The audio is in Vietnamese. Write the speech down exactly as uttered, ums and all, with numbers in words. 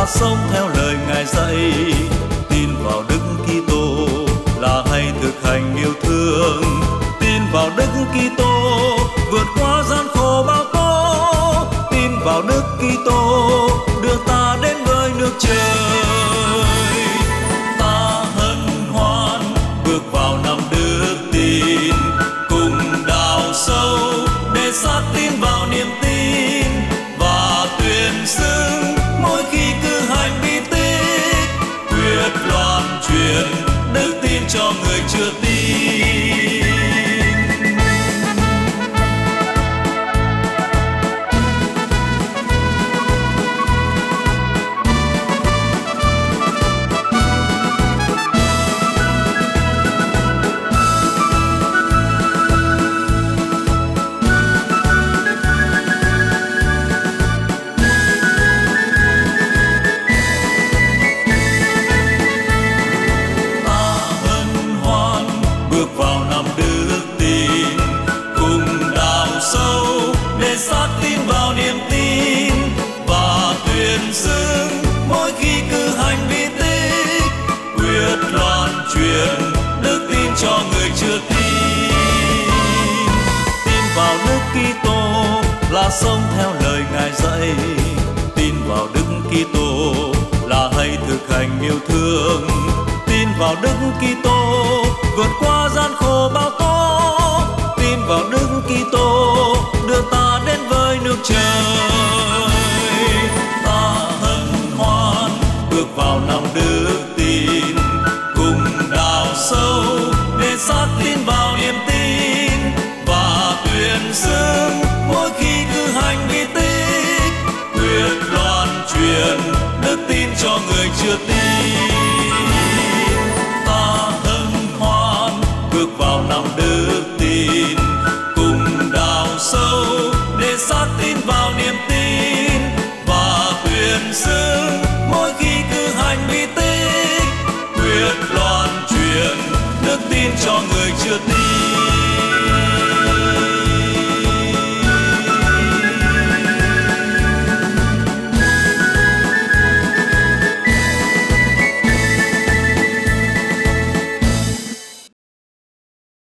là sống theo lời Ngài dạy. Tin vào Đức Kitô là hay thực hành yêu thương. Tin vào Đức Kitô vượt qua gian khổ bão tố. Tin vào Đức Kitô đưa ta đến với nước trời. Ta hân hoan bước vào năm đức tin, cùng đào sâu để xác tin vào niềm tin và tuyên xưng mỗi khi cử hành bi tích, quyết loan truyền đức tin cho người chưa tin. Xác tin vào niềm tin và tuyên xưng mỗi khi cử hành bi tích, quyết loan truyền đức tin cho người chưa tin. Tin vào Đức Kitô là sống theo lời Ngài dạy. Tin vào Đức Kitô là hay thực hành yêu thương. Tin vào Đức Kitô vượt qua gian khổ bão tố. Tin vào Đức Kitô đưa ta đến với nước trời. Ta hân hoan bước vào năm đức tin, cùng đào sâu để xác tin vào niềm tin và tuyên xưng mỗi khi cử hành bi tích, quyết loan truyền đức tin cho người chưa tin. Ta hân hoan bước vào năm đức tin, cùng đào sâu để xác tin vào niềm tin và tuyên xưng mỗi khi cử hành bi tích, quyết loan truyền đức tin cho người chưa tin.